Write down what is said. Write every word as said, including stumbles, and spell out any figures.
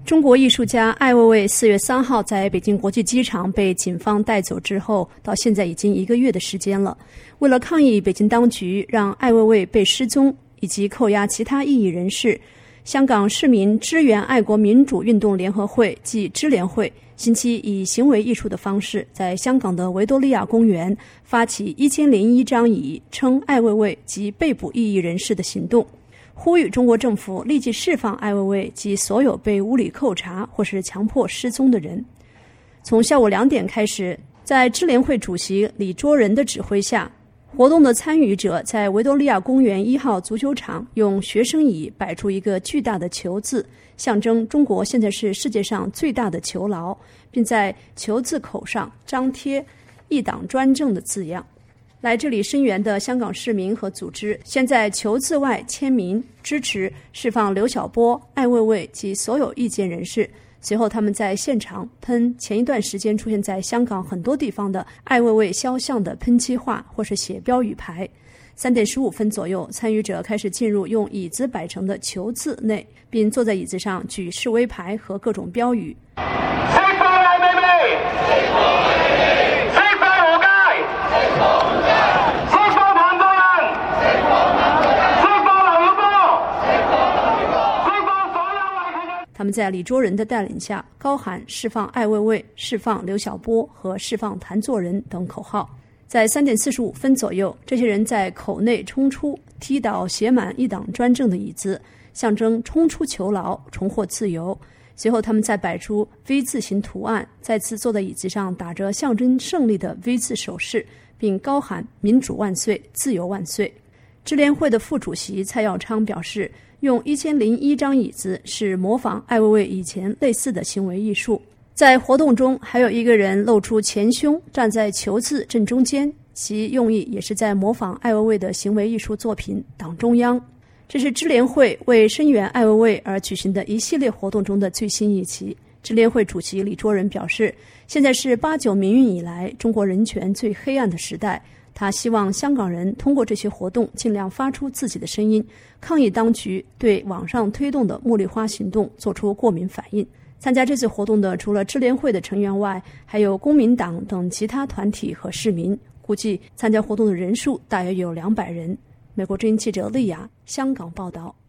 中国艺术家艾未未四月三号在北京国际机场被警方带走之后，到现在已经一个月的时间了。为了抗议北京当局让艾未未被失踪以及扣押其他异议人士，香港市民支援爱国民主运动联合会即支联会星期以行为艺术的方式，在香港的维多利亚公园发起一千零一张以称艾未未及被捕异议人士的行动，呼吁中国政府立即释放艾未未及所有被无理扣查或是强迫失踪的人。从下午两点开始，在支联会主席李卓人的指挥下，活动的参与者在维多利亚公园一号足球场用学生椅摆出一个巨大的球字，象征中国现在是世界上最大的球牢，并在球字口上张贴一党专政的字样。来这里声援的香港市民和组织先在球字外签名支持释放刘晓波、艾未未及所有意见人士，随后他们在现场喷前一段时间出现在香港很多地方的艾未未肖像的喷漆画或是写标语牌。三点十五分左右，参与者开始进入用椅子摆成的球字内，并坐在椅子上举示威牌和各种标语。他们在李卓人的带领下高喊释放艾未未、释放刘晓波和释放谭作人等口号。在三点四十五分左右，这些人在口内冲出，踢倒写满一党专政的椅子，象征冲出囚牢，重获自由。随后他们再摆出 V 字形图案，再次坐在椅子上打着象征胜利的 V 字手势，并高喊民主万岁，自由万岁。支联会的副主席蔡耀昌表示，用一千零一张椅子是模仿艾未未以前类似的行为艺术。在活动中还有一个人露出前胸，站在球字正中间，其用意也是在模仿艾未未的行为艺术作品《党中央》。这是支联会为声援艾未未而举行的一系列活动中的最新一期。支联会主席李卓人表示，现在是八九民运以来中国人权最黑暗的时代，他希望香港人通过这些活动尽量发出自己的声音，抗议当局对网上推动的茉莉花行动做出过敏反应。参加这次活动的除了支联会的成员外，还有公民党等其他团体和市民，估计参加活动的人数大约有两百人。美国之音记者丽雅，香港报道。